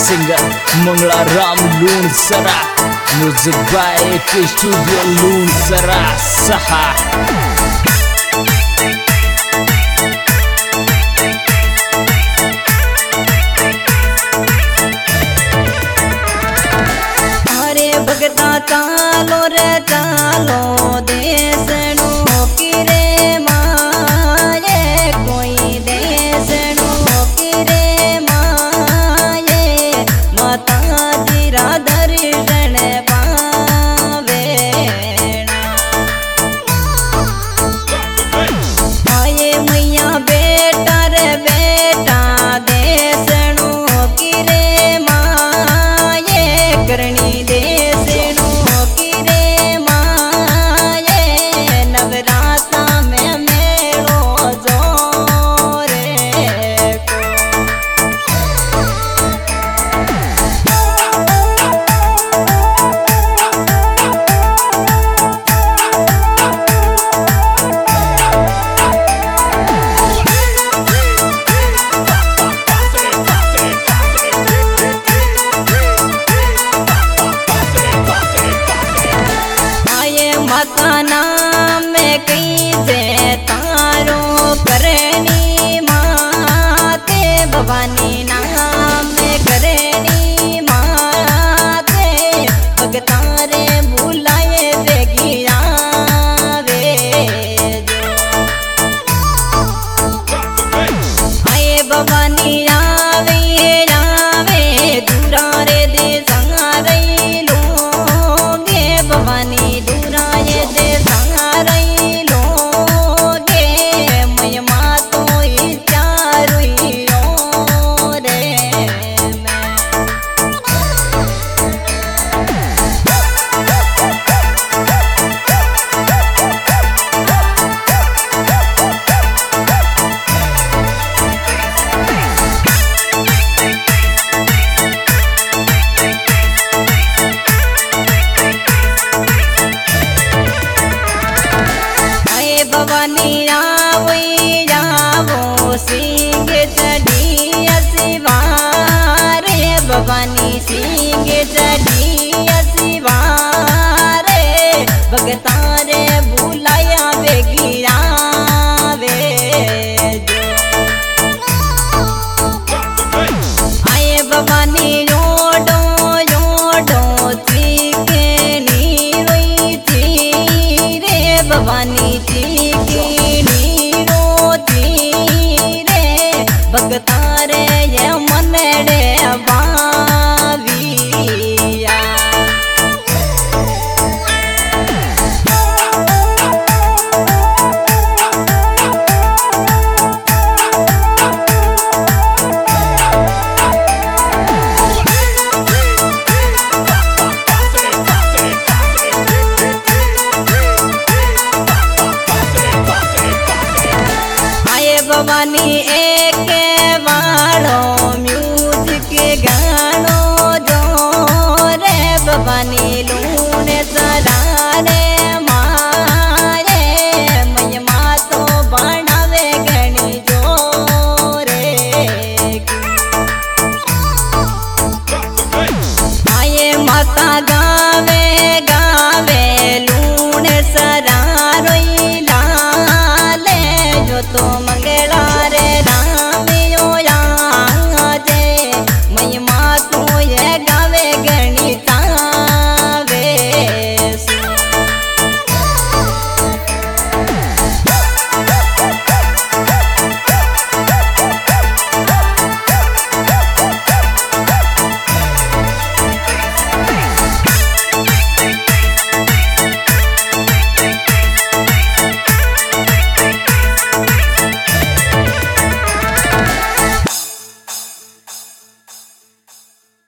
Singer Mangla Ram लून सरा, music by के स्टूडियो लून सरा सहा। भगता चालो रे चालो देश की रे माये, कोई देश की रे माये, माता जी दर्शन पावे। आये मैया बेटा रे बेटा देश की रे माये, करनी नाम में कई जे तारो करनी माते, भवानी नाम में करनी माते, भगता रे बुलाए बेगिया वे आए भवानी आवे आवे दूरा रे दे संगारे लोगे, भवानी भवानी आवई आवो सिंह चढ़ी शिवारे, भवानी सिंह चढ़ी शिवारे, भगता रे बुलाया बेगिया वे आए भवानी योडो योडो चिकनी रोई थी रे, भवानी भगता रे ये मन रे बाविया। आए भवानी एक वालो म्यूजिक गानो जो रे, भवानी लूने सरा रे